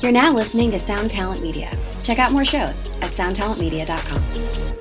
You're now listening to Sound Talent Media. Check out more shows at soundtalentmedia.com.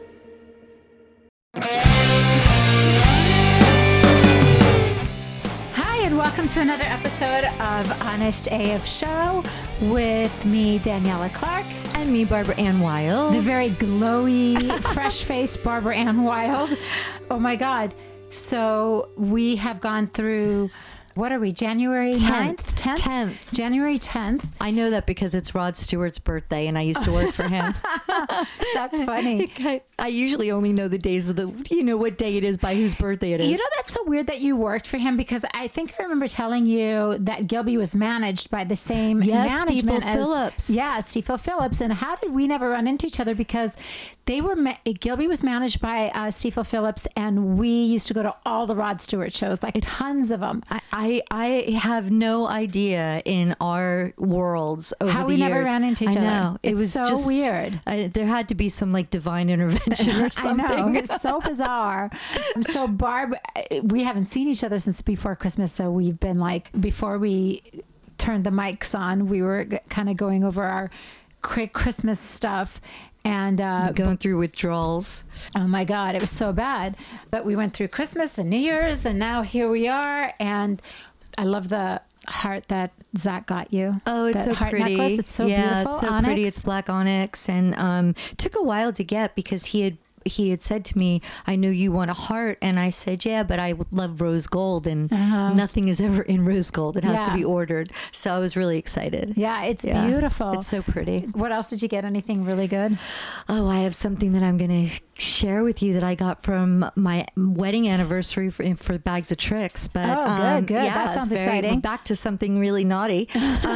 Welcome to another episode of Honest AF Show with me, Daniela Clark. And me, Barbara Ann Wild. The very glowy, fresh-faced Barbara Ann Wild. Oh my God. So we have gone through, what are we, January 9th? 10th? January 10th. I know that because it's Rod Stewart's birthday and I used to work for him. That's funny. I usually only know the days of what day it is by whose birthday it is. You know, that's so weird that you worked for him, because I think I remember telling you that Gilby was managed by the same management as Phillips. Yeah, Steve Phillips. And how did we never run into each other? Because they were Gilby was managed by Steve Phillips, and we used to go to all the Rod Stewart shows, tons of them. I have no idea in our worlds over how the we years. never ran into each other. I know. It was so just weird. There had to be some divine intervention or something. I know. It's so bizarre. So Barb, we haven't seen each other since before Christmas. So we've been before we turned the mics on, we were kind of going over our quick Christmas stuff. And going through withdrawals. Oh my God, it was so bad. But we went through Christmas and New Year's, and now here we are. And I love the heart that Zach got you. Oh, it's that so heart pretty. Necklace. It's so beautiful. It's so onyx. pretty. It's black onyx, and took a while to get because he had said to me, I know you want a heart. And I said, yeah, but I would love rose gold. And nothing is ever in rose gold. It has to be ordered. So I was really excited. Yeah, it's beautiful. It's so pretty. What else did you get? Anything really good? Oh, I have something that I'm going to share with you that I got from my wedding anniversary for Bags of Tricks. But good. Yeah, that sounds exciting. Back to something really naughty.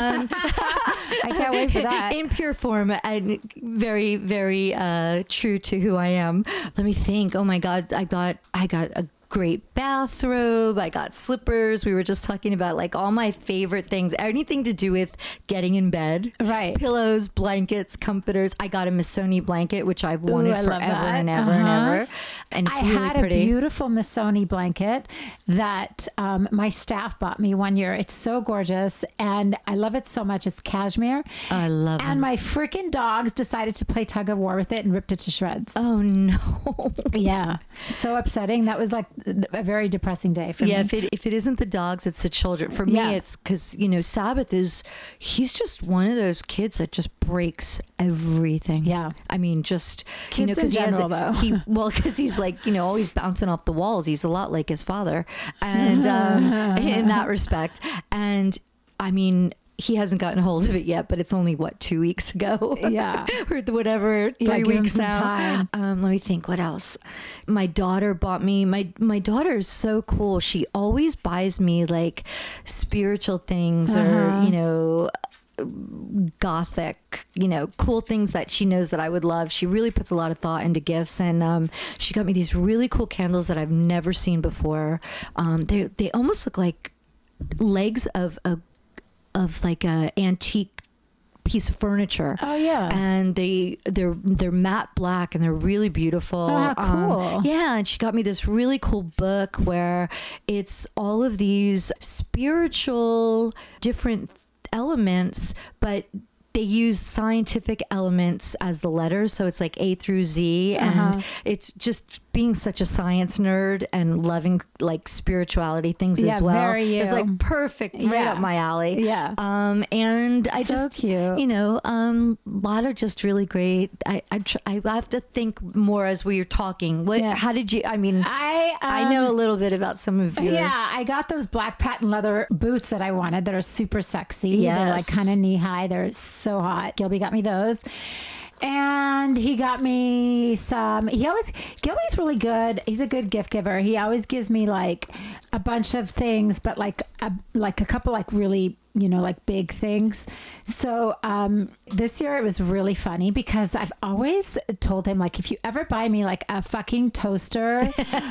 I can't wait for that. In pure form and very, very true to who I am. Let me think. Oh my God, I got a great bathrobe. I got slippers. We were just talking about all my favorite things, anything to do with getting in bed. Right. Pillows, blankets, comforters. I got a Missoni blanket, which I've wanted forever and ever and ever. And it's really had pretty. A beautiful Missoni blanket that my staff bought me one year. It's so gorgeous, and I love it so much. It's cashmere. I love it. And my freaking dogs decided to play tug of war with it and ripped it to shreds. Oh no. Yeah. So upsetting. That was a very depressing day for me. Yeah, if it isn't the dogs, it's the children. For me, it's because, Sabbath he's just one of those kids that just breaks everything. Yeah. I mean, just, kids in general, though. Because he's always bouncing off the walls. He's a lot like his father. And in that respect. And I mean, he hasn't gotten a hold of it yet, but it's only 2 weeks ago? Yeah. Or whatever, 3 weeks now. Let me think, what else? My daughter bought me, my daughter is so cool. She always buys me spiritual things or, gothic, cool things that she knows that I would love. She really puts a lot of thought into gifts, and she got me these really cool candles that I've never seen before. They almost look like legs of a antique piece of furniture. Oh yeah. And they're matte black and they're really beautiful. Oh, cool. Yeah, and she got me this really cool book where it's all of these spiritual different elements, but they use scientific elements as the letters, so it's A through Z, and it's just being such a science nerd and loving spirituality things as well. Very you. It's perfect, right up my alley. Yeah. And I so just cute. A lot of just really great. I have to think more as we were talking. How did you? I mean, I know a little bit about some of your. Yeah, I got those black patent leather boots that I wanted that are super sexy. Yes. They're kind of knee high. They're so hot. Gilby got me those. And he got me some, Gilby's really good. He's a good gift giver. He always gives me a bunch of things, but a couple really, big things. So this year it was really funny because I've always told him, if you ever buy me a fucking toaster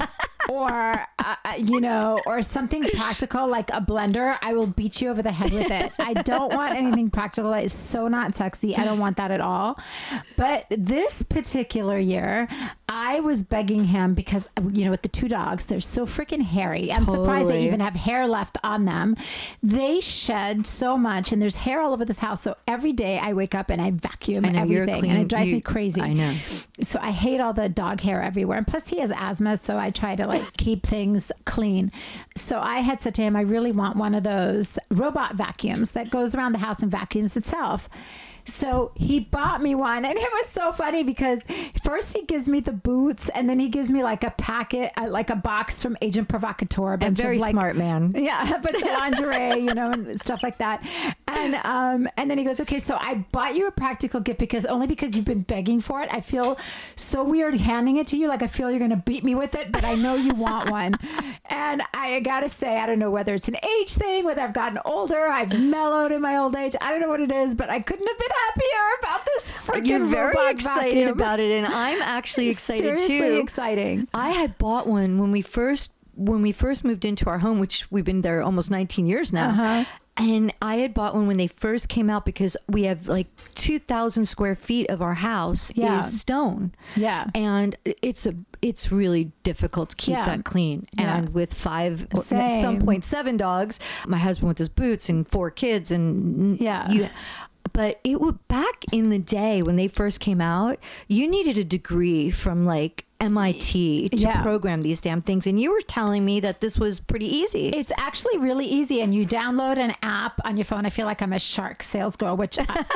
or or something practical like a blender, I will beat you over the head with it. I don't want anything practical. It's so not sexy. I don't want that at all. But this particular year, I was begging him because, with the 2 dogs, they're so freaking hairy. I'm surprised they even have hair left on them. They shed so much and there's hair all over this house. So every day I wake up and I vacuum everything and it drives me crazy. I know. So I hate all the dog hair everywhere. And plus he has asthma. So I try to keep things clean. So I had said to him, I really want one of those robot vacuums that goes around the house and vacuums itself. So he bought me one, and it was so funny because first he gives me the boots, and then he gives me like a packet, like a box from Agent Provocateur. A very smart man. Yeah, a bunch of lingerie, and stuff like that. And then he goes, okay, so I bought you a practical gift because you've been begging for it. I feel so weird handing it to you. Like I feel you're going to beat me with it, but I know you want one. And I got to say, I don't know whether it's an age thing, whether I've gotten older, I've mellowed in my old age. I don't know what it is, but I couldn't have been happier about this freaking You're very excited vacuum. about it, and I'm actually excited Seriously too. Exciting. I had bought one when we first moved into our home, which we've been there almost 19 years now. Uh-huh. And I had bought one when they first came out because we have 2,000 square feet of our house is stone. Yeah. And it's really difficult to keep that clean. Yeah. And with 5, at some point 7 dogs, my husband with his boots and 4 kids and but it was back in the day when they first came out, you needed a degree from MIT to program these damn things. And you were telling me that this was pretty easy. It's actually really easy. And you download an app on your phone. I feel like I'm a Shark sales girl, which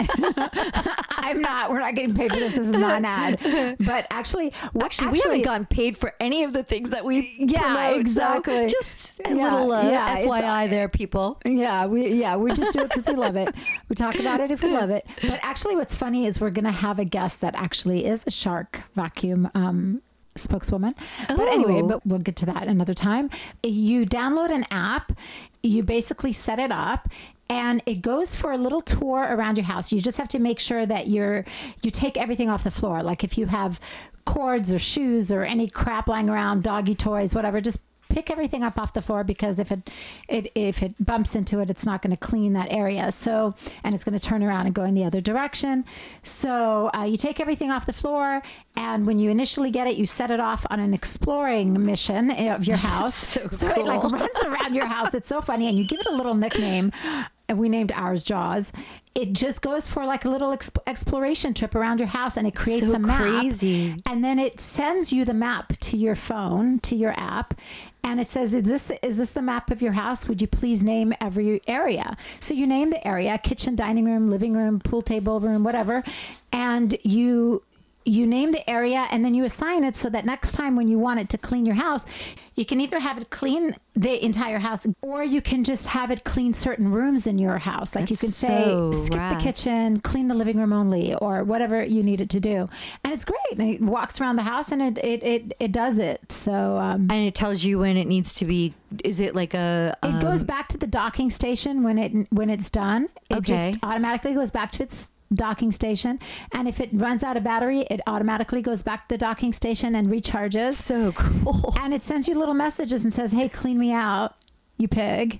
I'm not. We're not getting paid for this. This is not an ad. But actually, we haven't gotten paid for any of the things that we promote. Exactly. So just a little FYI there, people. We just do it because we love it. We talk about it if we love it. But actually, what's funny is we're going to have a guest that actually is a Shark vacuum spokeswoman. But anyway, we'll get to that another time. You download an app, you basically set it up, and it goes for a little tour around your house. You just have to make sure that you take everything off the floor. Like if you have cords or shoes or any crap lying around, doggy toys, whatever, just pick everything up off the floor because if it bumps into it, it's not going to clean that area. So, and it's going to turn around and go in the other direction. So you take everything off the floor, and when you initially get it, you set it off on an exploring mission of your house. so cool. It runs around your house. It's so funny, and you give it a little nickname. And we named ours Jaws. It just goes for a little exploration trip around your house, and it creates a map. Crazy. And then it sends you the map to your phone, to your app. And it says, is this the map of your house? Would you please name every area? So you name the area: kitchen, dining room, living room, pool table room, whatever. And you name the area, and then you assign it so that next time when you want it to clean your house, you can either have it clean the entire house, or you can just have it clean certain rooms in your house. Like you can say, skip the kitchen, clean the living room only, or whatever you need it to do. And it's great. And it walks around the house and it does it. So, and it tells you when it needs to be, is it like a, it goes back to the docking station when it's done. It just automatically goes back to its docking station, and if it runs out of battery, it automatically goes back to the docking station and recharges. So cool. And it sends you little messages and says, hey, clean me out, you pig.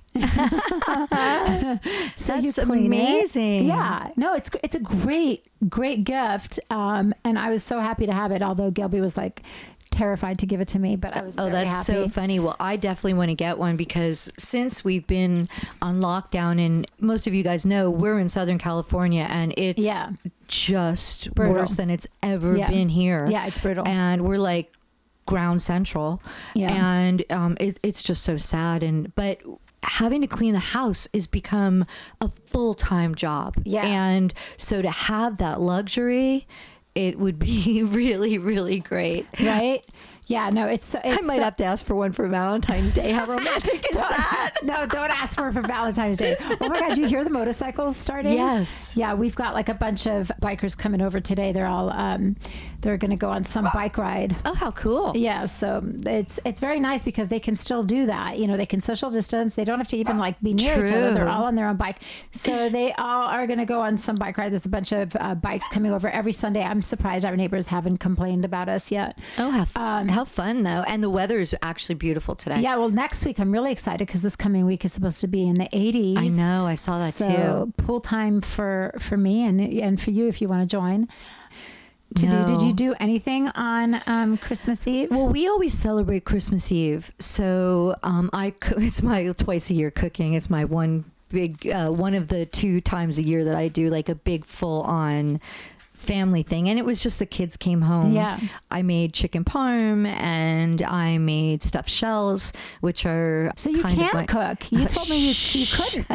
So that's you clean amazing. It. Yeah, no, it's a great gift, and I was so happy to have it, although Gilby was terrified to give it to me, but I was very that's happy. So funny. Well, I definitely want to get one because since we've been on lockdown, and most of you guys know we're in Southern California, and it's just brutal. Worse than it's ever been here. Yeah, it's brutal. And we're ground central. Yeah. And it's just so sad. But having to clean the house has become a full-time job. Yeah. And so to have that luxury, it would be really, really great. Right? Yeah, no, it's I might have to ask for one for Valentine's Day. How romantic is that? No, don't ask for Valentine's Day. Oh my God, do you hear the motorcycles starting? Yes. Yeah, we've got a bunch of bikers coming over today. They're all they're going to go on some bike ride. Oh, how cool. Yeah, so it's very nice because they can still do that. They can social distance. They don't have to even be near each other. They're all on their own bike. So they all are going to go on some bike ride. There's a bunch of bikes coming over every Sunday. I'm surprised our neighbors haven't complained about us yet. Oh, how How fun though. And the weather is actually beautiful today. Yeah, well, next week I'm really excited because this coming week is supposed to be in the 80s. I know. I saw that so too. pool time for me and for you if you want to join. Did you do anything on Christmas Eve? Well, we always celebrate Christmas Eve. So it's my twice a year cooking. It's my one of the 2 times a year that I do like a big full on family thing. And it was just the kids came home. Yeah. I made chicken parm and I made stuffed shells, which are so you can't cook. You told me you couldn't.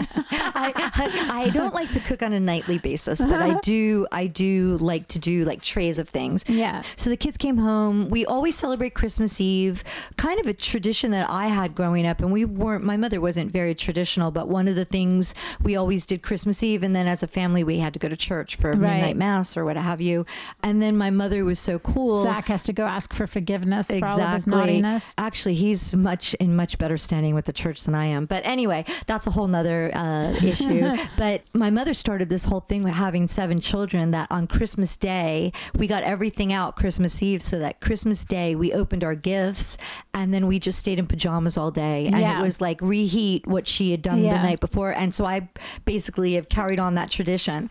I don't like to cook on a nightly basis, but I do like to do like trays of things. Yeah. So the kids came home. We always celebrate Christmas Eve, kind of a tradition that I had growing up. And my mother wasn't very traditional, but one of the things we always did Christmas Eve. And then as a family, we had to go to church for midnight mass or what have you. And then my mother was so cool. Zach has to go ask for forgiveness for all of his naughtiness. Actually, he's in much better standing with the church than I am. But anyway, that's a whole nother issue. But my mother started this whole thing with having 7 children that on Christmas Day, we got everything out Christmas Eve so that Christmas Day we opened our gifts and then we just stayed in pajamas all day. And it was like reheat what she had done the night before. And so I basically have carried on that tradition.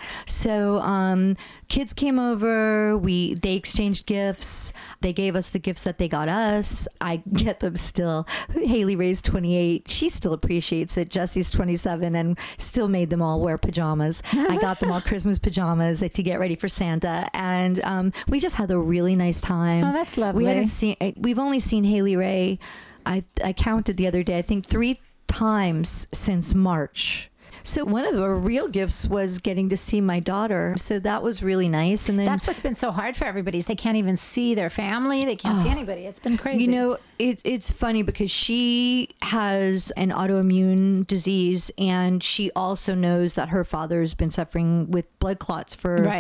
So kids came over, they exchanged gifts. They gave us the gifts that they got us. I get them still. Haley Ray's 28. She still appreciates it. Jesse's 27 and still made them all wear pajamas. I got them all Christmas pajamas to get ready for Santa. And we just had a really nice time. Oh, that's lovely. We've only seen Haley Ray, I counted the other day, I think 3 times since March. So one of the real gifts was getting to see my daughter. So that was really nice. And then that's what's been so hard for everybody is they can't even see their family. They can't see anybody. It's been crazy. You know, it's funny because she has an autoimmune disease and she also knows that her father's been suffering with blood clots for,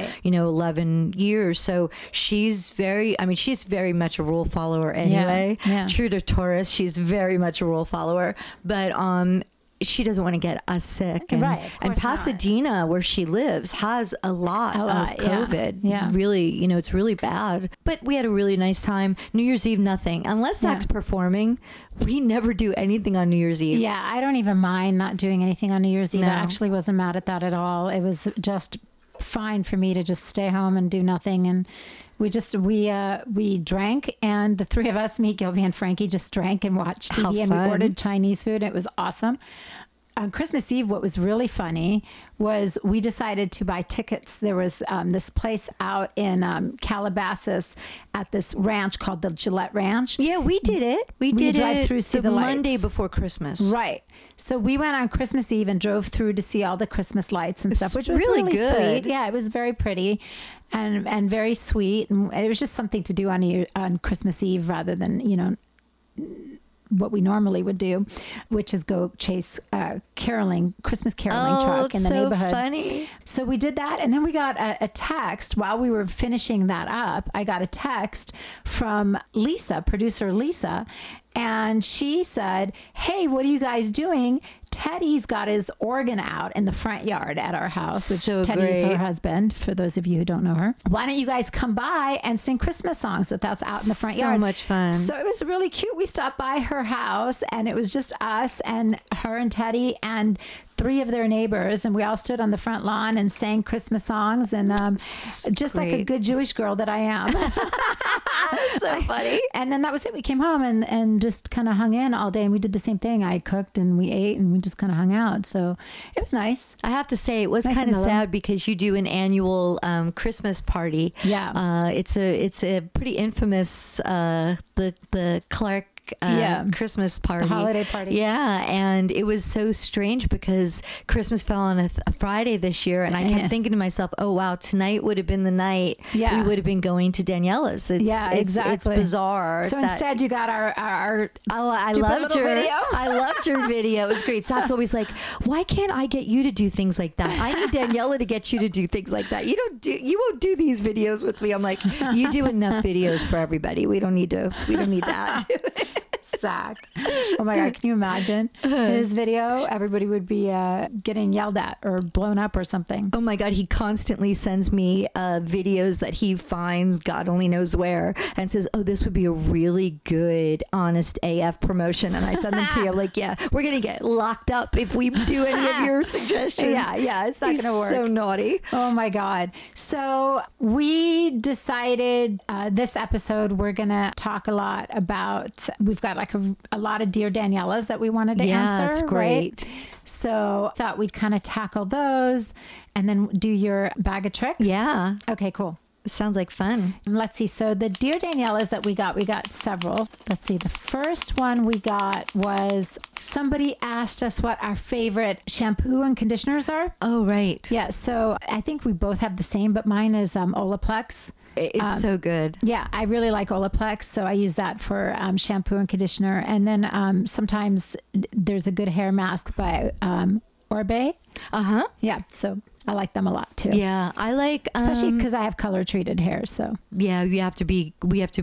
11 years. So she's very much a rule follower anyway. Yeah. True to Taurus, she's very much a rule follower. But she doesn't want to get us sick. And Pasadena, where she lives, has a lot of COVID. Yeah. Really, it's really bad. But we had a really nice time. New Year's Eve, nothing. Unless Zach's performing, we never do anything on New Year's Eve. Yeah, I don't even mind not doing anything on New Year's Eve. No. I actually wasn't mad at that at all. It was just fine for me to just stay home and do nothing. And we drank, and the 3 of us, me, Gilby, and Frankie, just drank and watched TV. And we ordered Chinese food. It was awesome. On Christmas Eve, what was really funny was we decided to buy tickets. There was this place out in Calabasas at this ranch called the Gillette Ranch. Yeah, we did it. We did drive it through, see the lights. Monday before Christmas. Right. So we went on Christmas Eve and drove through to see all the Christmas lights and stuff, which was really good. Sweet. Yeah, it was very pretty and very sweet. And it was just something to do on Christmas Eve rather than, what we normally would do, which is go chase Christmas caroling truck in the neighborhoods. Funny. So we did that, and then we got a text while we were finishing that up. I got a text from Lisa, producer Lisa, and she said, "Hey, what are you guys doing? Teddy's got his organ out in the front yard at our house," which Teddy is her husband, for those of you who don't know her. "Why don't you guys come by and sing Christmas songs with us out in the front yard?" So much fun. So it was really cute. We stopped by her house, and it was just us and her and Teddy and 3 of their neighbors, and we all stood on the front lawn and sang Christmas songs, and just like a good Jewish girl that I am. That's so funny. And then that was it. We came home and just kind of hung in all day, and we did the same thing. I cooked and we ate and we just kind of hung out. So it was nice. I have to say it was Nice kind of and mellow. sad because you do an annual Christmas party. Yeah. It's a pretty infamous the Clark Christmas party, the holiday party. Yeah, and it was so strange because Christmas fell on a Friday this year, and I kept thinking to myself, "Oh wow, tonight would have been the night we would have been going to Daniela's." Exactly. It's bizarre. So instead, you got our I stupid loved little your video. I loved your video. It was great. Zach's always like, "Why can't I get you to do things like that? I need Daniela to get you to do things like that. You won't do these videos with me." I'm like, "You do enough videos for everybody. We don't need to add to it." Zach. Oh my God. Can you imagine his video? Everybody would be getting yelled at or blown up or something. Oh my God, he constantly sends me videos that he finds God only knows where and says, oh, this would be a really good Honest AF promotion. And I send them to you. I'm like, yeah, we're going to get locked up if we do any of your suggestions. Yeah, it's not going to work. So naughty. Oh my God. So we decided this episode, we're going to talk a lot about, we've got like a lot of Dear Daniela's that we wanted to answer. Yeah, that's great. Right? So thought we'd kind of tackle those and then do your bag of tricks. Yeah. Okay, cool. Sounds like fun. Let's see. So the Dear Daniela's that we got several. Let's see. The first one we got was somebody asked us what our favorite shampoo and conditioners are. Oh, right. Yeah. So I think we both have the same, but mine is Olaplex. It's so good. Yeah, I really like Olaplex, so I use that for shampoo and conditioner. And then sometimes there's a good hair mask by Orbe. Uh-huh. Yeah, so I like them a lot too. Yeah, I like especially because I have color treated hair. So yeah, we have to be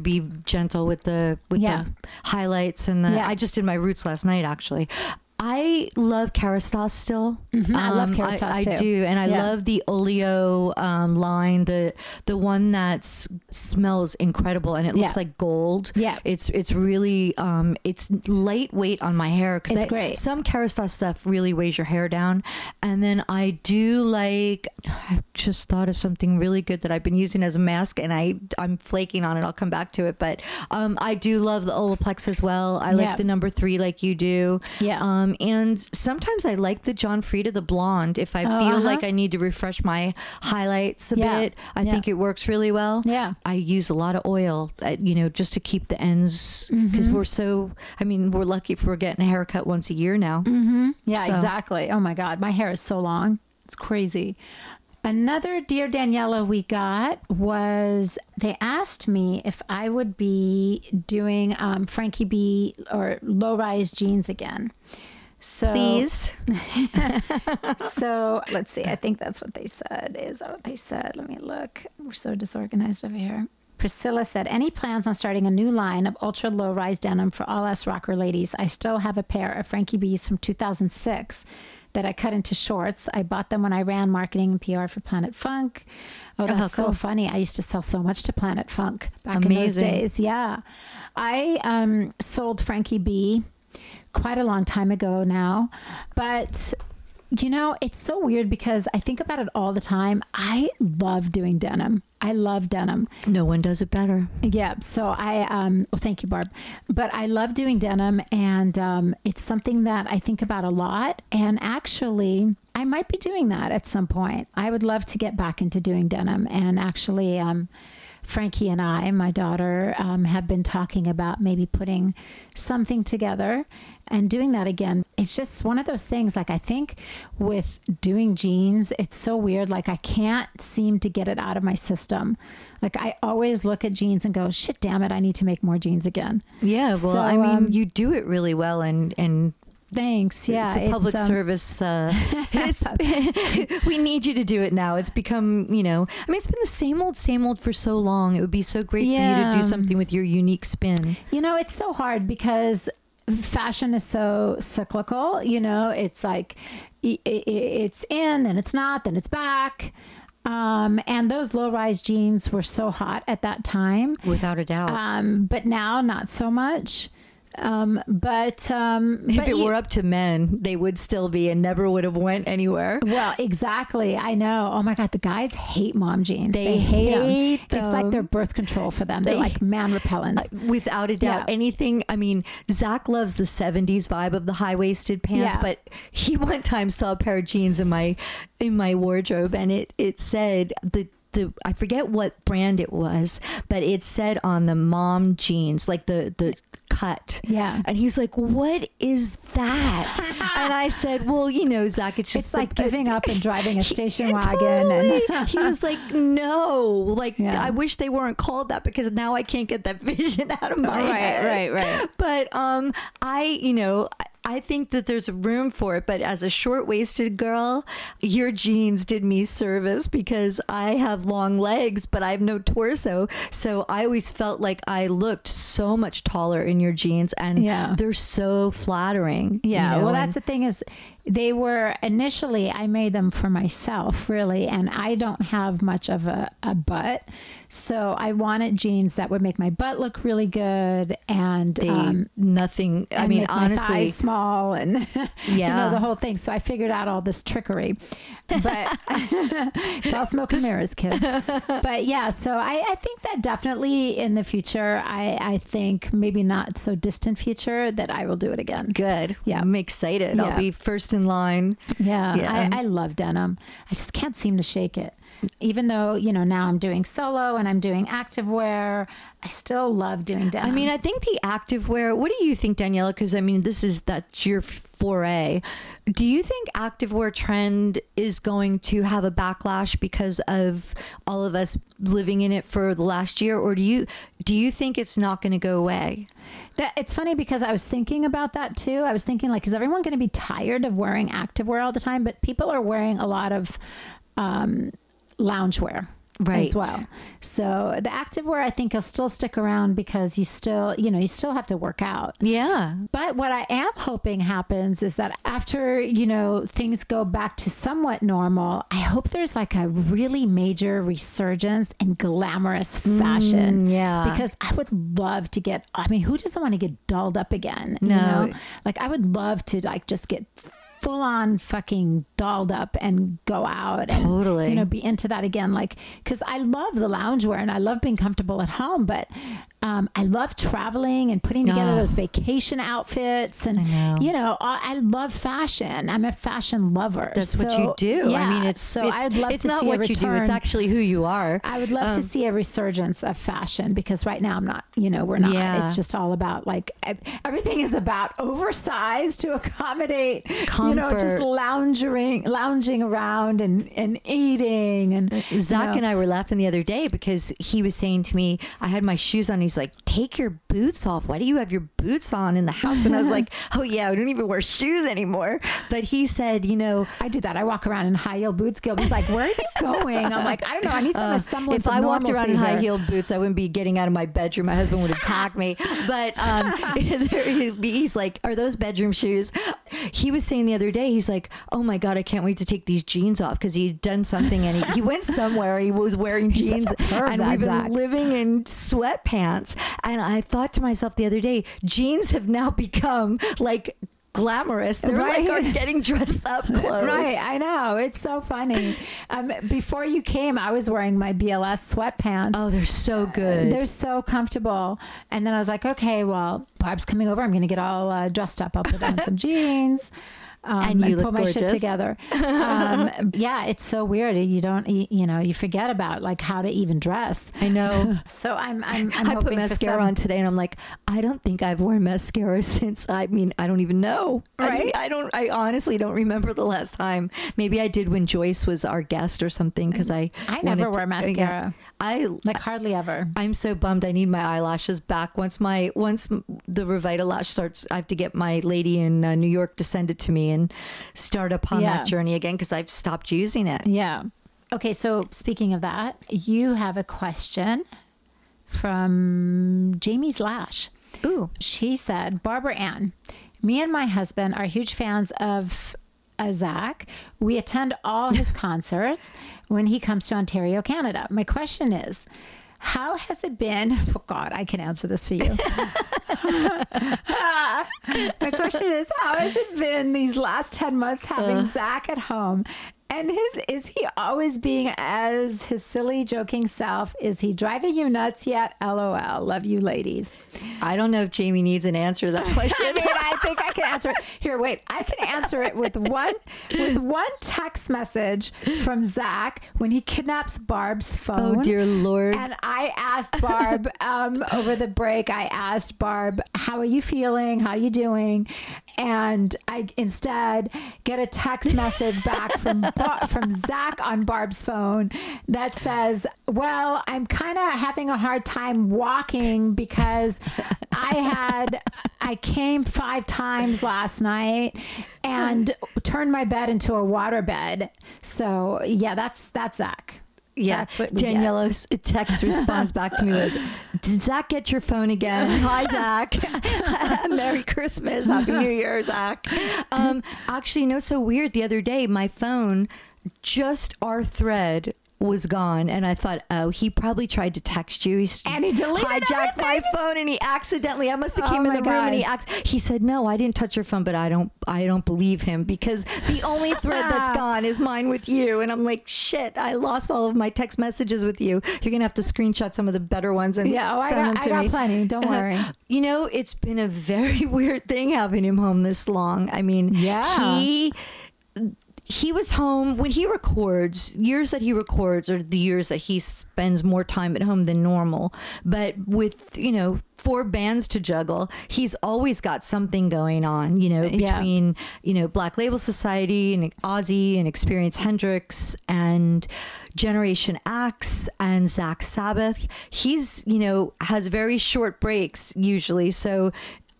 gentle with the highlights and the. Yeah. I just did my roots last night actually. I love Kerastase still. Mm-hmm. I love Kerastase too. I do, and I love the Oleo line, the one that smells incredible, and it looks like gold. Yeah, it's really it's lightweight on my hair. It's great. Some Kerastase stuff really weighs your hair down, and then I do like. I just thought of something really good that I've been using as a mask, and I'm flaking on it. I'll come back to it, but I do love the Olaplex as well. I like the number 3 like you do. Yeah. And sometimes I like the John Frieda, the blonde. If I feel like I need to refresh my highlights a bit, I think it works really well. Yeah. I use a lot of oil, just to keep the ends because we're lucky if we're getting a haircut once a year now. Mm-hmm. Yeah, so. Exactly. Oh my God. My hair is so long. It's crazy. Another Dear Daniela we got was they asked me if I would be doing Frankie B or low-rise jeans again. So, please. So let's see. I think that's what they said. Is that what they said? Let me look. We're so disorganized over here. Priscilla said, any plans on starting a new line of ultra low-rise denim for all us rocker ladies? I still have a pair of Frankie B's from 2006 that I cut into shorts. I bought them when I ran marketing and PR for Planet Funk. Oh, that's so funny. I used to sell so much to Planet Funk back in those days. Yeah. I sold Frankie B quite a long time ago now, but it's so weird because I think about it all the time. I love doing denim. I love denim. No one does it better. Yeah. So well, thank you, Barb. But I love doing denim, and it's something that I think about a lot. And actually, I might be doing that at some point. I would love to get back into doing denim. And actually, Frankie and I, my daughter, have been talking about maybe putting something together and doing that again. It's just one of those things, like I think with doing jeans, it's so weird. Like I can't seem to get it out of my system. Like I always look at jeans and go, shit, damn it, I need to make more jeans again. Yeah, well, so, I mean, you do it really well and thanks. Yeah. It's a public service. We need you to do it now. It's become, it's been the same old for so long. It would be so great for you to do something with your unique spin. It's so hard because fashion is so cyclical. It's like it's in, then it's not, then it's back. And those low-rise jeans were so hot at that time. Without a doubt. But now, not so much. But if it were up to men, they would still be and never would have went anywhere. Well, exactly. I know. Oh my God, the guys hate mom jeans. They hate them. It's like they're birth control for them. They're like man repellents. Without a doubt. Yeah. Anything. I mean, Zach loves the 70s vibe of the high-waisted pants, but he one time saw a pair of jeans in my wardrobe, and it said I forget what brand it was, but it said on the mom jeans, like the cut. Yeah. And he's like, what is that? And I said, well, Zach, it's just like giving up and driving a station wagon. Totally. And he was like, no, I wish they weren't called that because now I can't get that vision out of my head. Right. But I think that there's room for it, but as a short-waisted girl, your jeans did me service because I have long legs, but I have no torso. So I always felt like I looked so much taller in your jeans, and they're so flattering. Yeah. You know? Well, that's the thing is, they were initially, I made them for myself, really, and I don't have much of a butt. So I wanted jeans that would make my butt look really good, and nothing. I mean, make honestly, my thighs small, and you know, the whole thing. So I figured out all this trickery, but it's all smoke and mirrors, kids. But yeah, so I think that definitely in the future, I think maybe not so distant future, that I will do it again. Good. Yeah, I'm excited. Yeah. I'll be first in line. Yeah. I love denim. I just can't seem to shake it. Even though, you know, now I'm doing solo and I'm doing activewear, I still love doing denim. I mean, I think the activewear, what do you think, Daniela? Because I mean, that's your foray. Do you think activewear trend is going to have a backlash because of all of us living in it for the last year? Or do you think it's not going to go away? It's funny because I was thinking about that too. I was thinking, like, is everyone going to be tired of wearing activewear all the time? But people are wearing a lot of loungewear as well. So the activewear, I think, will still stick around because you still have to work out. Yeah. But what I am hoping happens is that after, you know, things go back to somewhat normal, I hope there's like a really major resurgence in glamorous fashion. Yeah. Because I would love to who doesn't want to get dolled up again? No. You know? Like, I would love to like just get full on fucking dolled up and go out and, totally, you know, be into that again. Like, cause I love the loungewear and I love being comfortable at home, but I love traveling and putting together those vacation outfits. And, you know, I love fashion. I'm a fashion lover. That's what you do. Yeah, I mean, I'd love it's to not see what a you do. return. It's actually who you are. I would love to see a resurgence of fashion because right now I'm not, you know, we're not. Yeah. It's just all about like, everything is about oversized to accommodate, comfort. You know, just lounging around and eating. And Zach and I were laughing the other day because he was saying to me, I had my shoes on. He's like, take your boots off. Why do you have your boots on in the house? And I was like, oh yeah, I don't even wear shoes anymore. But he said, you know, I do that. I walk around in high heel boots. Gilby's like, where are you going? I'm like, I don't know. I need some semblance if of I walked around in here. high heel boots, I wouldn't be getting out of my bedroom. My husband would attack me. But he's like, are those bedroom shoes? He was saying the other day, he's like, oh my God, I can't wait to take these jeans off because he'd done something and he went somewhere and he was wearing jeans and we've been living in sweatpants. And I thought to myself the other day, jeans have now become like glamorous. They're like are getting dressed up clothes. Right, I know. It's so funny. Before you came, I was wearing my BLS sweatpants. Oh, they're so good. They're so comfortable. And then I was like, okay, well, Barb's coming over. I'm going to get all dressed up. I'll put on some jeans. And you look pull my gorgeous. Shit together. Yeah, it's so weird. You forget about like how to even dress. I know. So I'm I put mascara on today, and I'm like, I don't think I've worn mascara since. I don't even know. Right? I honestly don't remember the last time. Maybe I did when Joyce was our guest or something. Because I never wear mascara. I like hardly ever. I'm so bummed. I need my eyelashes back. Once the Revita lash starts, I have to get my lady in New York to send it to me and start upon that journey again because I've stopped using it. Yeah. Okay. So speaking of that, you have a question from Jamie's Lash. Ooh. She said, Barbara Ann, me and my husband are huge fans of Zach. We attend all his concerts when he comes to Ontario, Canada. My question is, how has it been? Oh God, I can answer this for you. My question is, how has it been these last 10 months having Zach at home? And is he always being as his silly, joking self? Is he driving you nuts yet? LOL. Love you, ladies. I don't know if Jamie needs an answer to that question. I mean, I think I can answer it. Here, wait. I can answer it with one text message from Zach when he kidnaps Barb's phone. Oh, dear Lord. And I asked Barb over the break, I asked Barb, how are you feeling? How are you doing? And I instead get a text message back from from Zach on Barb's phone that says, well, I'm kind of having a hard time walking because I came 5 times last night and turned my bed into a water bed. So yeah, that's Zach. Yeah, that's what we Daniela's text response back to me was, did Zach get your phone again? Hi, Zach. Merry Christmas. Happy New Year, Zach. Actually, you know, so weird. The other day, my phone, just our thread was gone, and I thought, oh, he probably tried to text you. And he deleted hijacked my phone, and he accidentally, I must have came in the room, and he said, no, I didn't touch your phone, but I don't believe him, because the only thread that's gone is mine with you. And I'm like, shit, I lost all of my text messages with you. You're gonna have to screenshot some of the better ones and send them to me. I got plenty, don't worry. You know, it's been a very weird thing having him home this long. I mean, he was home when he records. Years that he records are the years that he spends more time at home than normal. But with, you know, 4 bands to juggle, he's always got something going on, you know, between, you know, Black Label Society and Ozzy and Experience Hendrix and Generation Axe and Zach Sabbath. He's, you know, has very short breaks usually. So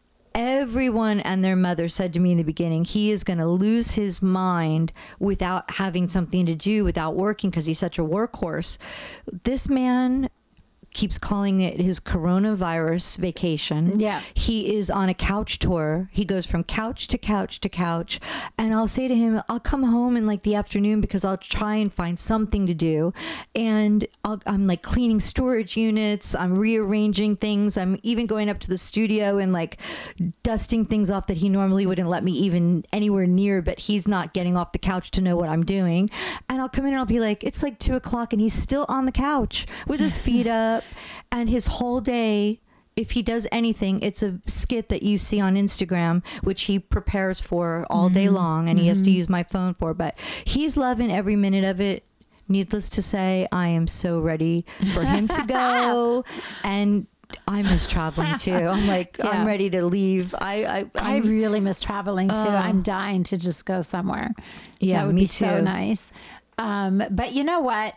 everyone and their mother said to me in the beginning, he is going to lose his mind without having something to do, without working, because he's such a workhorse. This man keeps calling it his coronavirus vacation. Yeah. He is on a couch tour. He goes from couch to couch to couch. And I'll say to him, I'll come home in like the afternoon because I'll try and find something to do. And I'm like cleaning storage units. I'm rearranging things. I'm even going up to the studio and like dusting things off that he normally wouldn't let me even anywhere near, but he's not getting off the couch to know what I'm doing. And I'll come in and I'll be like, it's like 2:00 and he's still on the couch with his feet up. And his whole day, if he does anything, it's a skit that you see on Instagram, which he prepares for all day long, and he has to use my phone for. But he's loving every minute of it. Needless to say, I am so ready for him to go. And I miss traveling too. I'm like, I'm ready to leave. I really miss traveling too. I'm dying to just go somewhere. Yeah, that would me be too. so nice. But you know what?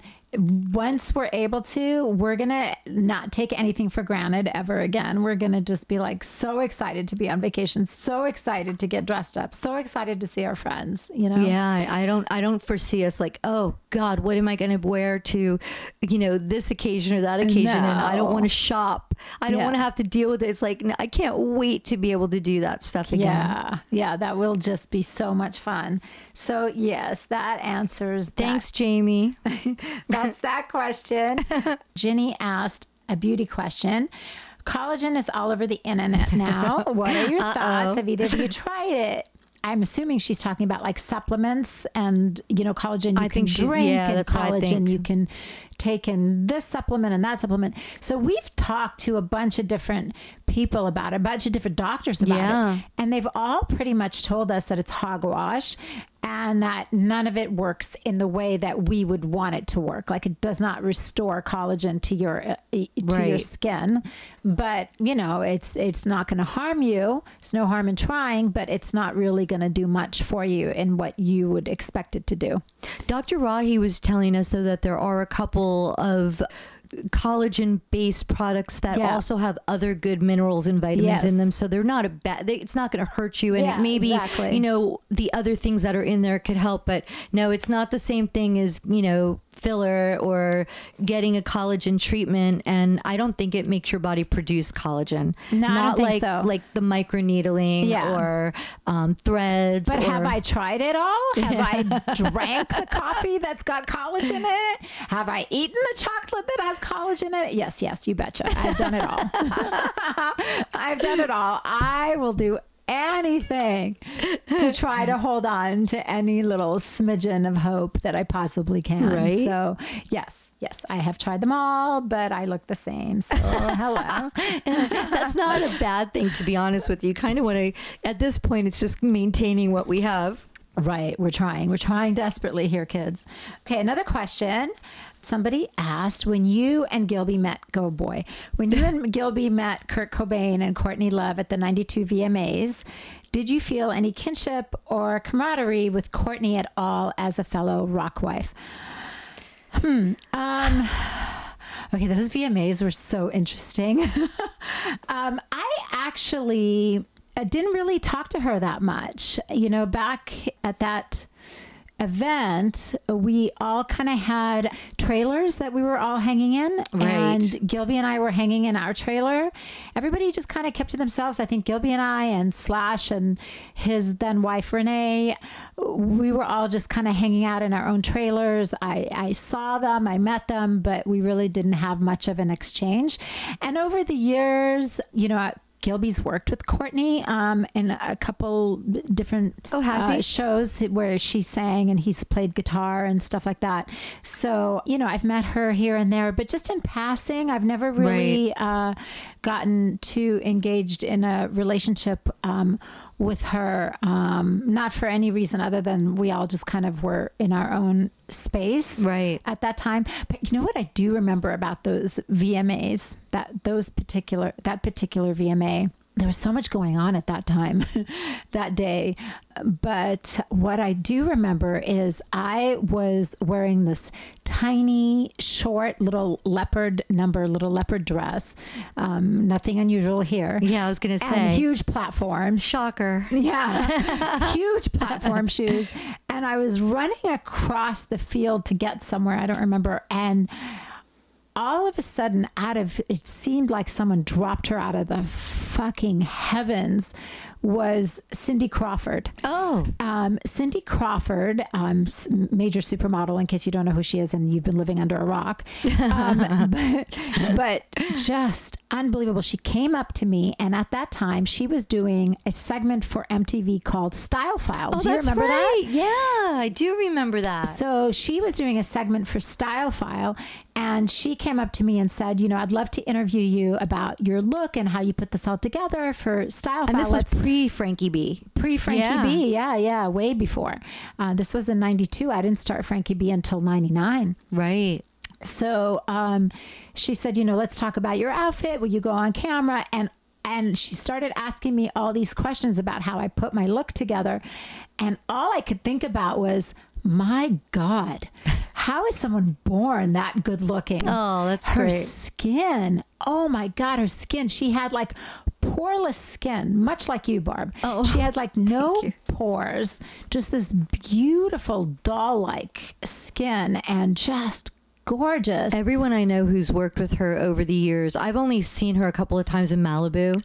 Once we're able to, we're going to not take anything for granted ever again. We're going to just be like so excited to be on vacation, so excited to get dressed up, so excited to see our friends, you know? Yeah, I don't foresee us like, oh God, what am I going to wear to, you know, this occasion or that occasion? And I don't want to shop. I don't want to have to deal with it. It's like, I can't wait to be able to do that stuff again. Yeah, that will just be so much fun. So yes, that answers that. Thanks, Jamie. That's that question. Ginny asked a beauty question. Collagen is all over the internet now. What are your thoughts? Have either of you tried it? I'm assuming she's talking about like supplements and, you know, collagen you can drink and collagen you can take in this supplement and that supplement. So we've talked to a bunch of different people about it, a bunch of different doctors about it. And they've all pretty much told us that it's hogwash and that none of it works in the way that we would want it to work. Like it does not restore collagen to your skin, but you know, it's not going to harm you. There's no harm in trying, but it's not really going to do much for you in what you would expect it to do. Dr. Rahi was telling us though that there are a couple of collagen-based products that also have other good minerals and vitamins in them, so they're not it's not going to hurt you, and it maybe you know, the other things that are in there could help, but no, it's not the same thing as, you know, filler or getting a collagen treatment. And I don't think it makes your body produce collagen. No, not I don't think like so. Like the microneedling or threads. But have I tried it all? Have I drank the coffee that's got collagen in it? Have I eaten the chocolate that has collagen in it? Yes, you betcha. I've done it all. I've done it all. I will do anything to try to hold on to any little smidgen of hope that I possibly can. Right? So yes, I have tried them all, but I look the same. So hello. That's not a bad thing, to be honest with you. Kind of want to, at this point, it's just maintaining what we have. Right. We're trying desperately here, kids. Okay. Another question. Somebody asked, when you and Gilby met Kurt Cobain and Courtney Love at the 92 VMAs, Did you feel any kinship or camaraderie with Courtney at all as a fellow rock wife? Okay, those VMAs were so interesting. I actually didn't really talk to her that much. You know, back at that event, we all kind of had trailers that we were all hanging in. Right. And Gilby and I were hanging in our trailer. Everybody just kind of kept to themselves. I think Gilby and I and Slash and his then wife, Renee, we were all just kind of hanging out in our own trailers. I saw them, I met them, but we really didn't have much of an exchange. And over the years, you know, Gilby's worked with Courtney in a couple different shows where she sang and he's played guitar and stuff like that. So, you know, I've met her here and there, but just in passing, I've never really gotten too engaged in a relationship with her, not for any reason other than we all just kind of were in our own space at that time. But you know what I do remember about those VMAs, that particular VMA, there was so much going on at that time, that day. But what I do remember is I was wearing this tiny, short, little leopard dress. Nothing unusual here. Yeah, I was going to say. And huge platforms. Shocker. Yeah. Huge platform shoes. And I was running across the field to get somewhere. I don't remember. And all of a sudden, it seemed like someone dropped her out of the fucking heavens, was Cindy Crawford. Oh. Cindy Crawford, major supermodel, in case you don't know who she is and you've been living under a rock. But just unbelievable. She came up to me, and at that time, she was doing a segment for MTV called Style File. Oh, do you remember that? Yeah, I do remember that. So she was doing a segment for Style File, and she came up to me and said, you know, I'd love to interview you about your look and how you put this all together for Style File. And this was pre-Frankie B. Pre-Frankie B, yeah, way before. This was in 92. I didn't start Frankie B until 99. Right. So she said, you know, let's talk about your outfit. Will you go on camera? And she started asking me all these questions about how I put my look together. And all I could think about was, my God, how is someone born that good looking? Oh, that's her great. Skin. Oh my God, her skin. She had like poreless skin, much like you, Barb. Oh, she had like no pores, just this beautiful doll-like skin, and just gorgeous. Everyone I know who's worked with her over the years, I've only seen her a couple of times in Malibu,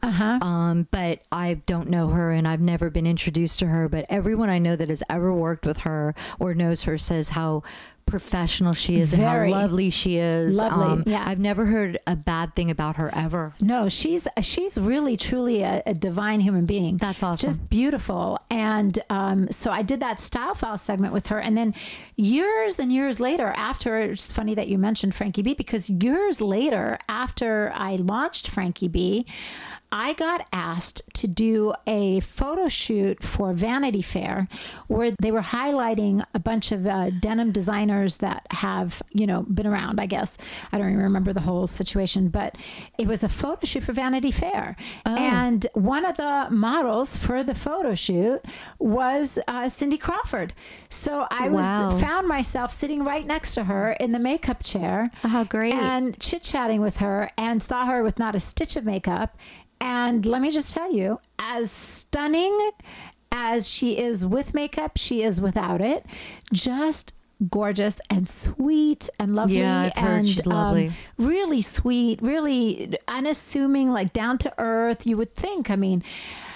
but I don't know her and I've never been introduced to her. But everyone I know that has ever worked with her or knows her says how professional she is and how lovely she is. Lovely. Yeah. I've never heard a bad thing about her ever. No, she's really truly a divine human being. That's awesome. Just beautiful. And so I did that Style File segment with her, and then years and years later, after, it's funny that you mentioned Frankie B, because years later, after I launched Frankie B, I got asked to do a photo shoot for Vanity Fair where they were highlighting a bunch of denim designers that have, you know, been around, I guess. I don't even remember the whole situation, but it was a photo shoot for Vanity Fair. Oh. And one of the models for the photo shoot was Cindy Crawford. So I found myself sitting right next to her in the makeup chair. How great. And chit-chatting with her, and saw her with not a stitch of makeup. And let me just tell you, as stunning as she is with makeup, she is without it. Just gorgeous and sweet and lovely. Yeah, I've heard she's lovely. Really sweet, really unassuming, like down to earth, you would think. I mean,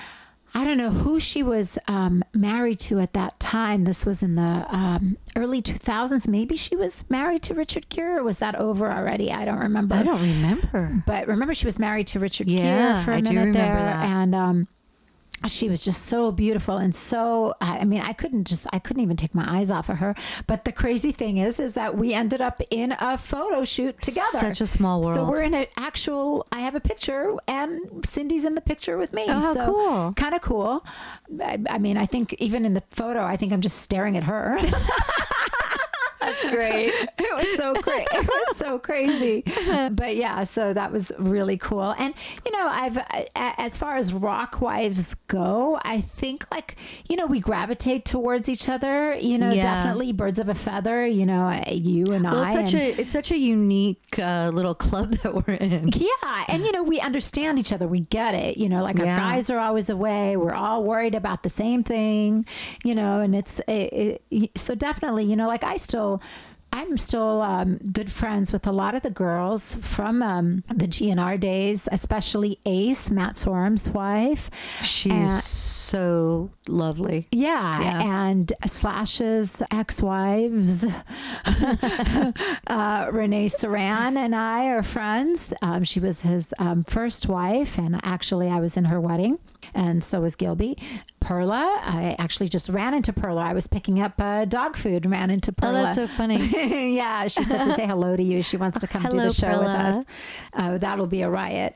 I don't know who she was married to at that time. This was in the early 2000s. Maybe she was married to Richard Gere, or was that over already? I don't remember. I don't remember. But remember, she was married to Richard Gere for a minute there. That. And she was just so beautiful and so, I mean, I couldn't even take my eyes off of her. But the crazy thing is that we ended up in a photo shoot together. Such a small world. So we're in I have a picture and Cindy's in the picture with me. Oh, how so cool. Kind of cool. I mean, I think even in the photo, I think I'm just staring at her. That's great. It was so crazy. It was so crazy. But yeah, so that was really cool. And as far as rock wives go, I think we gravitate towards each other. Definitely birds of a feather. You and I. It's such a unique little club that we're in. Yeah, and we understand each other. We get it. Our guys are always away. We're all worried about the same thing. And it's so definitely. I'm still good friends with a lot of the girls from the GNR days, especially Ace, Matt Sorum's wife. She's so lovely. Yeah. And Slash's ex-wives, Renee Saran and I are friends. She was his first wife, and actually I was in her wedding, and so was Gilby. Perla, I actually just ran into Perla. I was picking up dog food, ran into Perla. Oh, that's so funny. Yeah, she said to say hello to you. She wants to come do the show Perla. with us. That'll be a riot,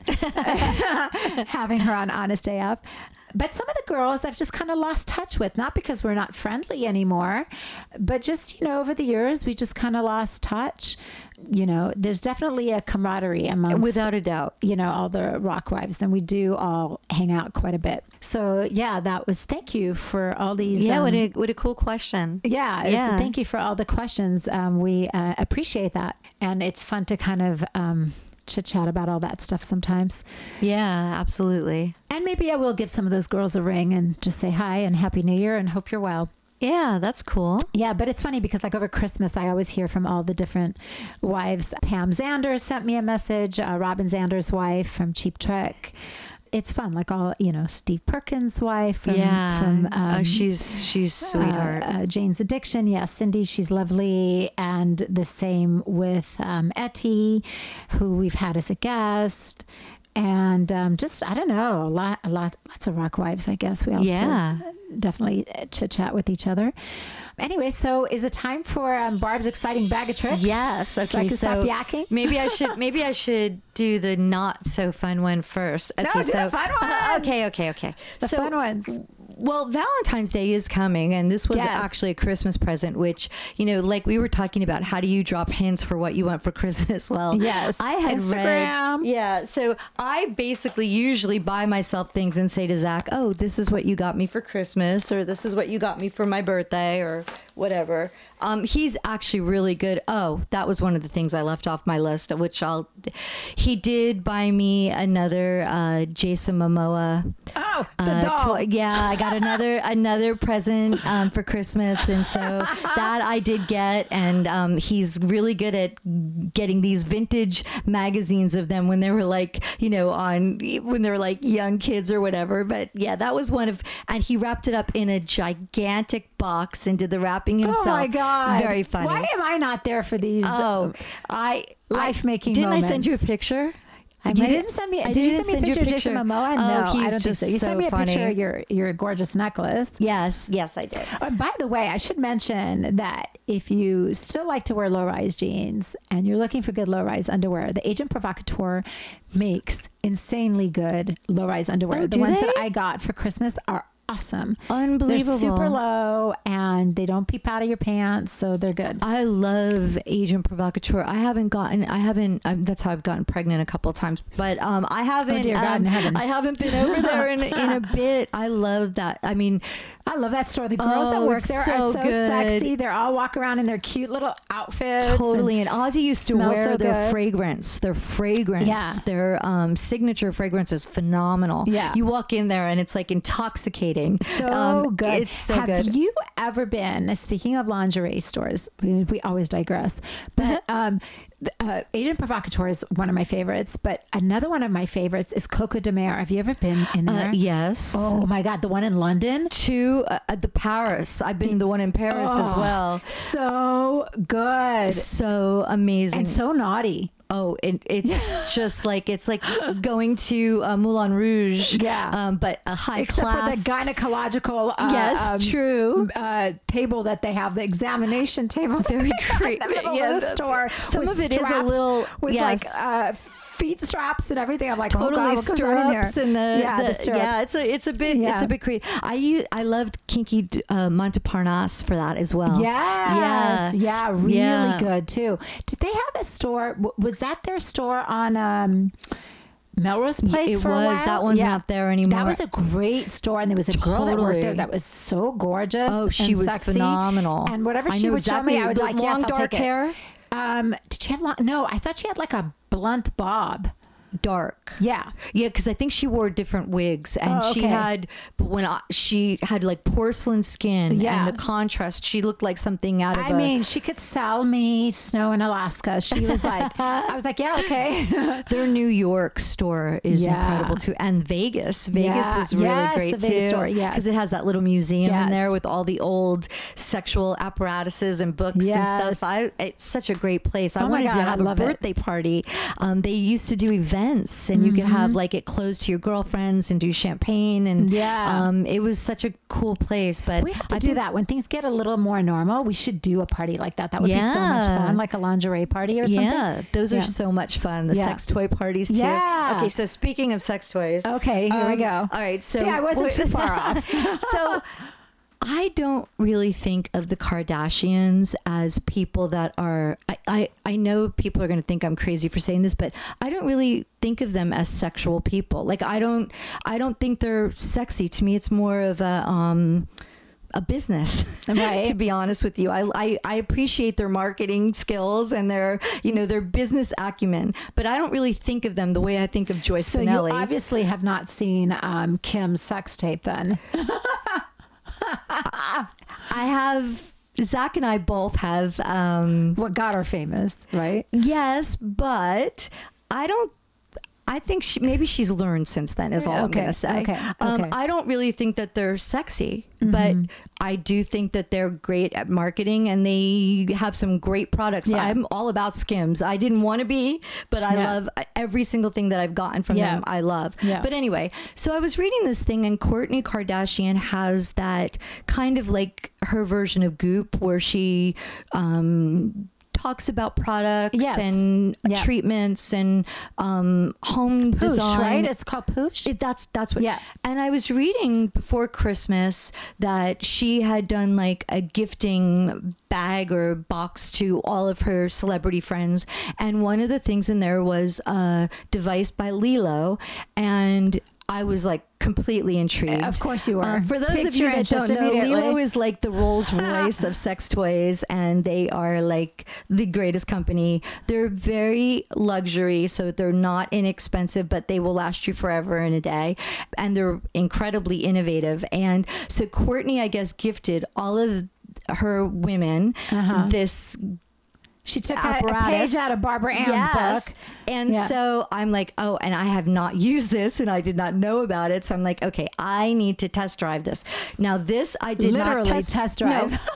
having her on Honest AF. But some of the girls I've just kind of lost touch with, not because we're not friendly anymore, but just, over the years, we just kind of lost touch. There's definitely a camaraderie amongst, without a doubt, all the rock wives, and we do all hang out quite a bit. So yeah, thank you for all these. Yeah. What a cool question. Yeah. Thank you for all the questions. We appreciate that. And it's fun to kind of, chit chat about all that stuff sometimes. Yeah, absolutely. And maybe I will give some of those girls a ring and just say hi and Happy New Year and hope you're well. Yeah, that's cool. Yeah, but it's funny because over Christmas, I always hear from all the different wives. Pam Zander sent me a message, Robin Zander's wife from Cheap Trick. It's fun, Steve Perkins' wife from she's sweetheart. Jane's Addiction. Yeah, Cindy, she's lovely. And the same with Etty, who we've had as a guest. And just, I don't know, lots of rock wives, I guess. We all still definitely chit chat with each other. Anyway, so is it time for Barb's exciting bag of tricks? Yes. Okay, so I can stop yakking. Maybe I should do the not so fun one first. Okay, no, do the fun one. Okay. The fun ones. Well, Valentine's Day is coming, and this was actually a Christmas present, which, like we were talking about, how do you drop hints for what you want for Christmas? Well, yes, I had Instagram. read. Yeah, so I basically usually buy myself things and say to Zach, oh, this is what you got me for Christmas, or this is what you got me for my birthday, or whatever. He's actually really good. Oh, that was one of the things I left off my list, he did buy me another Jason Momoa. Oh, the doll. I got another present for Christmas, and so that I did get, and he's really good at getting these vintage magazines of them when they were when they were young kids or whatever. But yeah, that was one of, and he wrapped it up in a gigantic box and did the wrapping himself. Oh my God. Very funny. Why am I not there for these life-making moments? Didn't I send you a picture? Did you send me a picture of Jason Momoa? No, I don't think so. You sent me a picture of your gorgeous necklace. Yes, I did. By the way, I should mention that if you still like to wear low-rise jeans and you're looking for good low-rise underwear, the Agent Provocateur makes insanely good low-rise underwear. Oh, the ones that I got for Christmas are awesome. Unbelievable. They're super low and they don't peep out of your pants, so they're good. I love Agent Provocateur. That's how I've gotten pregnant a couple of times, but I haven't. Oh dear God in heaven. I haven't been over there in a bit. I love that. I mean, I love that store. The girls that work there are so sexy. They're all walk around in their cute little outfits. Totally. And Ozzy used to wear their fragrance. Their fragrance. Yeah. Their signature fragrance is phenomenal. Yeah. You walk in there and it's intoxicating. So good. It's so good. Have you ever been, speaking of lingerie stores, we always digress, but Agent Provocateur is one of my favorites, but another one of my favorites is Coco de Mer. Have you ever been in there? Yes. Oh my God, the one in London? The Paris. I've been the one in Paris as well. So good. So amazing. And so naughty. Oh, it's just it's like going to Moulin Rouge. Yeah. But a high Except class. for the gynecological true. table that they have, the examination table. Very great. In the middle of the store. Some of it is a little, with feet straps and everything. I'm like, totally, oh God, what goes on in there? stirrups and the stirrups. yeah, it's a bit creative. I loved Kinky Montparnasse for that as well. Yes. Yeah. Really Yeah. good too. Did they have a store? Was that their store on Melrose Place It for a was. while? That one's not there anymore. That was a great store, and there was a girl that worked there Totally. that was so gorgeous. Oh, she and was sexy. phenomenal. And whatever I she know would exactly. show me, I would The like, long, yes, I'll dark take it. hair? Did she have long? No, I thought she had like a blunt bob. Dark. Yeah. Yeah, because I think she wore different wigs, and Oh, she okay. had, but she had like porcelain skin, Yeah. and the contrast, she looked like something out of I mean, she could sell me snow in Alaska. She was like, I was like, yeah, okay. their New York store is Yeah. incredible too, and Vegas was really Yes, great the Vegas too, store, yes. because it has that little museum Yes. in there with all the old sexual apparatuses and books Yes. and stuff. It's such a great place. I Oh my wanted God, to I have a love it. birthday party. They used to do events, and you could have like it closed to your girlfriends and do champagne, and Yeah. it was such a cool place. But We have to I do think- that when things get a little more normal. We should do a party like that. That would be so much Yeah. fun, like a lingerie party or something. Yeah, those are Yeah. so much fun. The Yeah. sex toy parties too. Yeah. Okay, so speaking of sex toys. Okay, here we go. All right, so See, I wasn't too far off. So I don't really think of the Kardashians as people that are I know people are going to think I'm crazy for saying this, but I don't really think of them as sexual people. Like I don't think they're sexy. To me it's more of a business, Right. to be honest with you. I appreciate their marketing skills and their business acumen, but I don't really think of them the way I think of Joyce So Spinelli. you obviously have not seen Kim's sex tape then. I have, Zach and I both have, What got her famous, right? yes, but I think maybe she's learned since then is all I'm Okay, going to say. okay, okay. I don't really think that they're sexy, but I do think that they're great at marketing and they have some great products. Yeah. I'm all about Skims. I didn't want to be, but I Yeah. love every single thing that I've gotten from Yeah. them. I love. Yeah. But anyway, so I was reading this thing and Kourtney Kardashian has that kind of like her version of Goop where she talks about products Yes. and Yeah. treatments and home Poosh, design. right? It's called Poosh. That's what. Yeah. And I was reading before Christmas that she had done like a gifting bag or box to all of her celebrity friends, and one of the things in there was a device by Lilo, and I was like completely intrigued. Of course you were. For those Piqued of you your that don't interest know, immediately. Lilo is like the Rolls Royce of sex toys, and they are like the greatest company. They're very luxury, so they're not inexpensive, but they will last you forever and a day. And they're incredibly innovative. And so Kourtney, I guess, gifted all of her women this She took a apparatus. page out of Barbara Ann's book. And Yeah. so I'm like, oh, and I have not used this and I did not know about it. So I'm like, okay, I need to test drive this. Now this I did Literally not test drive. No,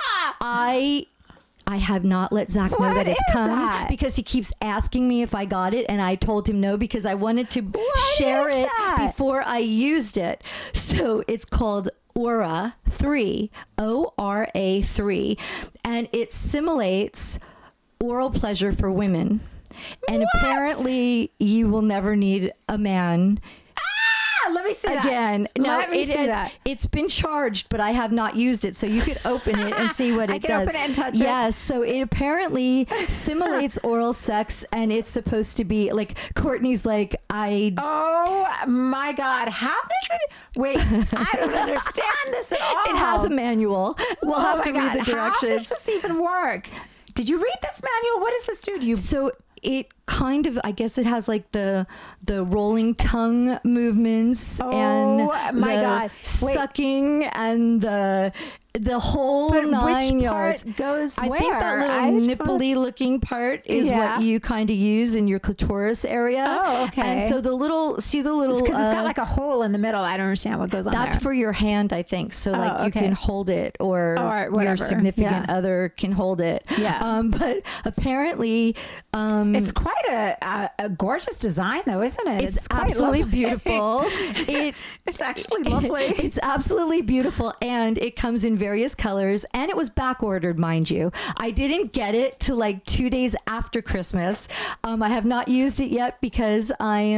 I have not let Zach know What that it's is come that? because he keeps asking me if I got it, and I told him no because I wanted to share is it that? before I used it. So it's called Aura 3, ORA 3, and it simulates oral pleasure for women. And apparently you will never need a man Ah, let me see again. that. No, Let me it see is, that. it's been charged, but I have not used it. So you could open it and see what I it can does. open it and touch it? Yes. So it apparently simulates oral sex, and it's supposed to be like Kourtney's like, Oh my God. How does it? Wait, I don't understand this at all. it has a manual. We'll Oh have my to read God. the directions. How does this even work? Did you read this manual? What does this do? Do you? So it kind of, I guess it has like the rolling tongue movements and my the God. Wait. sucking and the whole But 9 which yards. part goes I where? think that little nipply looking part is Yeah. what you kind of use in your clitoris area. Oh, okay. And so the little, Because it's got like a hole in the middle. I don't understand what goes on that's there. for your hand, I think. So like you okay. can hold it, or your whatever. significant Yeah. other can hold it. Yeah. But apparently, It's quite quite a gorgeous design, though, isn't it? It's quite absolutely lovely. beautiful. It's actually lovely. It's absolutely beautiful, and it comes in various colors, and it was back ordered, mind you. I didn't get it till like 2 days after Christmas. I have not used it yet because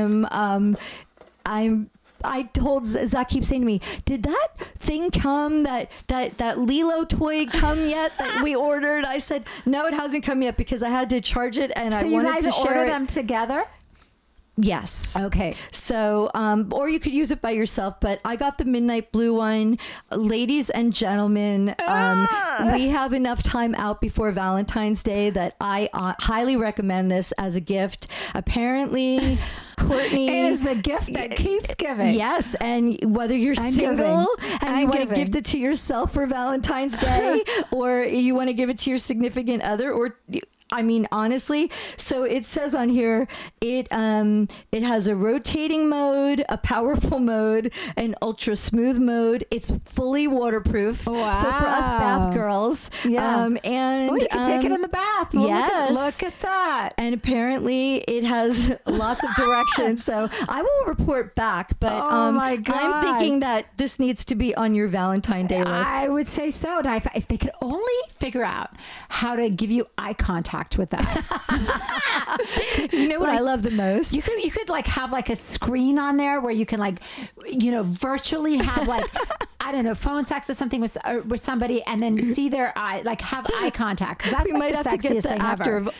I told Zach, keeps saying to me, did that thing come, that Lilo toy come yet that we ordered? I said, no, it hasn't come yet because I had to charge it and I wanted to share it. So you guys order them together? Yes. Okay. So, or you could use it by yourself, but I got the midnight blue one. Ladies and gentlemen, we have enough time out before Valentine's Day that I highly recommend this as a gift. Apparently, Courtney It is the gift that keeps giving. Yes, and whether you're single and you want to gift it to yourself for Valentine's Day, or you want to give it to your significant other, or I mean, honestly, so it says on here, it has a rotating mode, a powerful mode, an ultra smooth mode. It's fully waterproof. Wow. So for us bath girls, and you can take it in the bath. Well, yes, look at that. And apparently, it has lots of directions. So I will report back. But oh my God. I'm thinking that this needs to be on your Valentine's Day list. I would say so. Now, if they could only figure out how to give you eye contact with that. You know what I love the most? You could like have like a screen on there where you can like, virtually have like, I don't know, phone sex or something with somebody and then see their eye, like have eye contact. 'Cause that's we like might the have to get sexiest the thing actor ever. of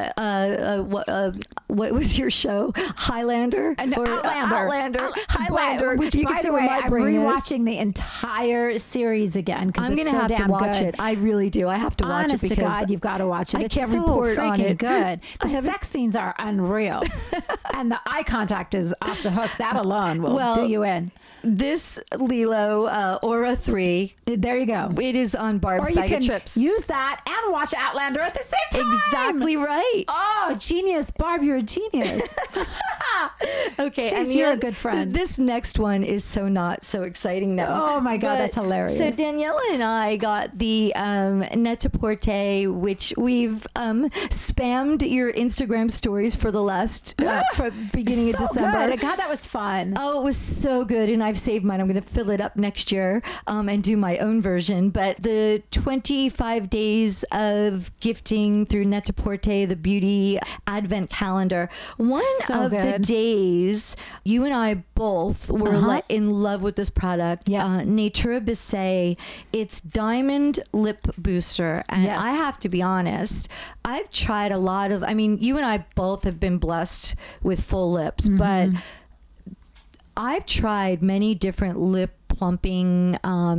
what was your show? Highlander? No, Outlander. Highlander. Which, you by can see the where way, my I'm brain is. rewatching the entire series again because I'm it's gonna so have damn to watch good. it. I really do. I have to watch Honest it to because God, you've got to watch it. I It's can't so report on freaking it. good. The sex scenes are unreal, and the eye contact is off the hook. That alone will do you in. This Lilo Aura 3. There you go. It is on Barb's Or you Bag can of Chips. use that and watch Outlander at the same time. Exactly right. Oh, genius, Barb! You're a genius. Okay, Jeez, you're a good friend. This next one is so not so exciting now. Oh my God, that's hilarious. So Daniela and I got the Net-a-Porter, which we've spammed your Instagram stories for the last from beginning of December. Good. God, that was fun. Oh, it was so good, and I've saved mine. I'm going to fill it up next year and do my own version. But the 25 days of gifting through Net-a-Porter, the beauty advent calendar. One So of the good. days you and I both were in love with this product. Yeah. Natura Bissé. It's Diamond Lip Booster, and Yes. I have to be honest. I've tried a lot of. I mean, you and I both have been blessed with full lips, but I've tried many different lip plumping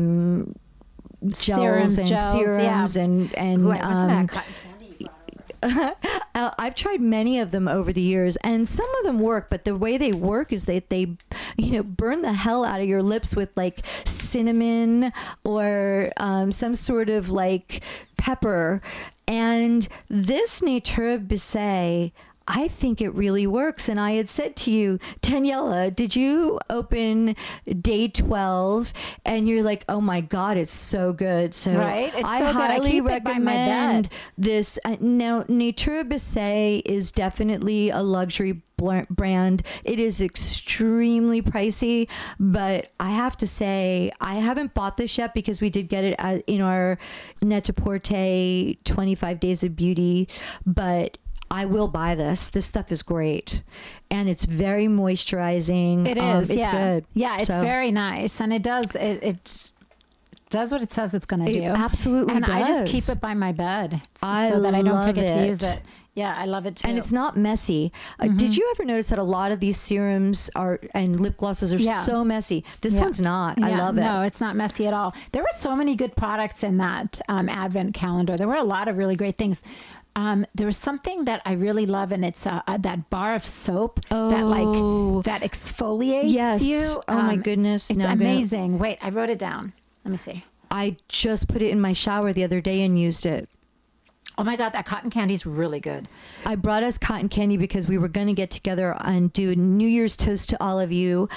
gels and serums yeah. and Wait, what's that cotton candy you brought I've tried many of them over the years, and some of them work, but the way they work is that they burn the hell out of your lips with like cinnamon or some sort of like pepper. And this Natura Bissé, I think it really works. And I had said to you, Daniela, did you open day 12? And you're like, oh my God, it's so good. So Right? It's I so good. I highly keep it by my recommend bed. this. Now, Natura Bissé is definitely a luxury brand. It is extremely pricey, but I have to say I haven't bought this yet because we did get it in our Net-a-Porter 25 Days of Beauty, but I will buy this. This stuff is great, and it's very moisturizing. It is. It's yeah. good. Yeah, it's So, very nice, and it does. It does what it says it's going to do. It absolutely and does. I just keep it by my bed so that I don't love forget to it. use it. Yeah, I love it too. And it's not messy. Did you ever notice that a lot of these serums and lip glosses are so messy? This one's not. I love it. No, it's not messy at all. There were so many good products in that Advent calendar. There were a lot of really great things. There was something that I really love, and it's that bar of soap that exfoliates you. Oh my goodness. It's Now I'm gonna- amazing. Wait, I wrote it down. Let me see. I just put it in my shower the other day and used it. Oh my God, that cotton candy's really good. I brought us cotton candy because we were going to get together and do a New Year's toast to all of you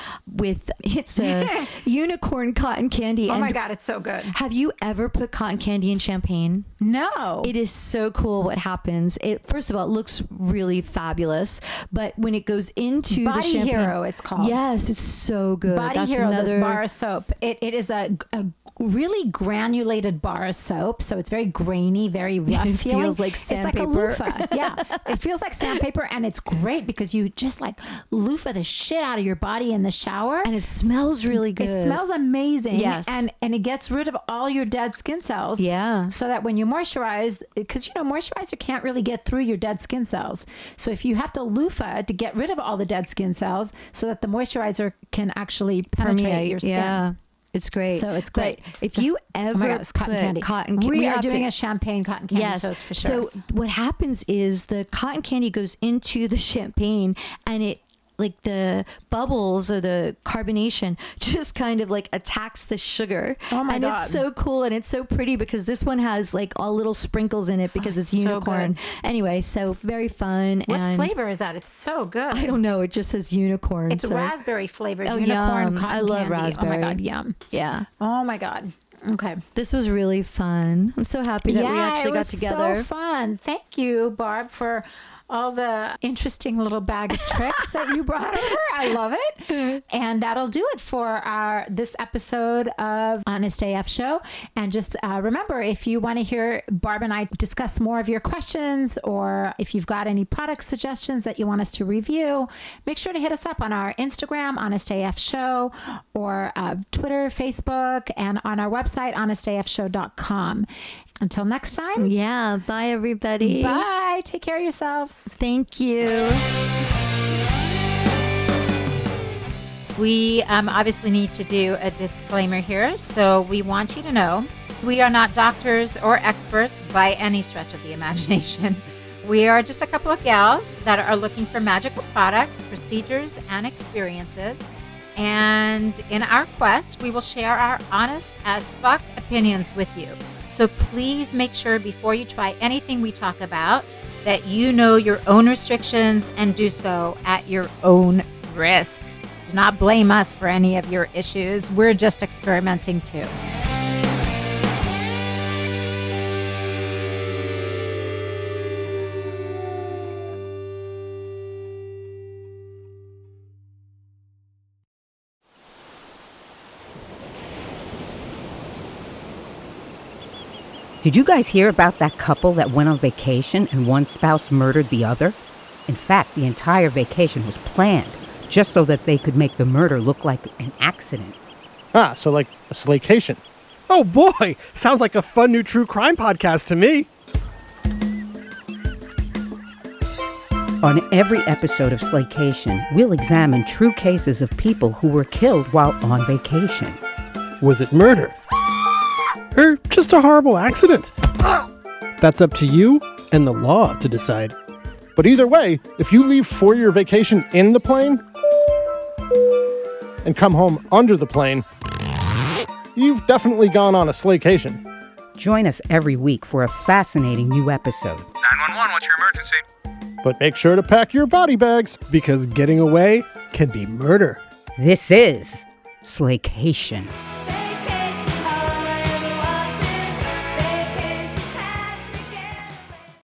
it's a unicorn cotton candy. Oh my God, it's so good. Have you ever put cotton candy in champagne? No. It is so cool what happens. First of all, it looks really fabulous, but when it goes into Body the champagne, Hero, it's called. Yes, it's so good. Body Hero, this bar of soap. It is a really granulated bar of soap, so it's very grainy, very rough It feeling. feels like sandpaper. It's like a loofah. Yeah, it feels like sandpaper, and it's great because you just like loofah the shit out of your body in the shower, and it smells really good. It smells amazing. Yes, and it gets rid of all your dead skin cells. Yeah, so that when you moisturize, because moisturizer can't really get through your dead skin cells. So if you have to loofah to get rid of all the dead skin cells, so that the moisturizer can actually penetrate your skin. Yeah. It's great. So it's great. But if you ever cotton candy. We are doing a champagne cotton candy toast for sure. So what happens is the cotton candy goes into the champagne and it like the bubbles or the carbonation just kind of like attacks the sugar. Oh my God. It's so cool and it's so pretty because this one has like all little sprinkles in it because it's unicorn. So anyway, so very fun. What flavor is that? It's so good. I don't know. It just says unicorn. It's raspberry flavored unicorn yum. cotton I love candy. raspberry. Oh my God, yum. Yeah. Oh my God. Okay. This was really fun. I'm so happy that we actually got together. So fun. Thank you, Barb, for all the interesting little bag of tricks that you brought over. I love it. And that'll do it for this episode of Honest AF Show. And just remember, if you want to hear Barb and I discuss more of your questions, or if you've got any product suggestions that you want us to review, make sure to hit us up on our Instagram, Honest AF Show, or Twitter, Facebook, and on our website, honestafshow.com. Until next time. Yeah. Bye, everybody. Bye. Take care of yourselves. Thank you. We obviously need to do a disclaimer here. So we want you to know we are not doctors or experts by any stretch of the imagination. We are just a couple of gals that are looking for magical products, procedures, and experiences. And in our quest, we will share our honest as fuck opinions with you. So please make sure before you try anything we talk about that you know your own restrictions and do so at your own risk. Do not blame us for any of your issues. We're just experimenting too. Did you guys hear about that couple that went on vacation and one spouse murdered the other? In fact, the entire vacation was planned just so that they could make the murder look like an accident. Ah, so like a slaycation. Oh boy, sounds like a fun new true crime podcast to me. On every episode of Slaycation, we'll examine true cases of people who were killed while on vacation. Was it murder? Or just a horrible accident? That's up to you and the law to decide. But either way, if you leave for your vacation in the plane and come home under the plane, you've definitely gone on a slaycation. Join us every week for a fascinating new episode. 911, what's your emergency? But make sure to pack your body bags. Because getting away can be murder. This is Slaycation.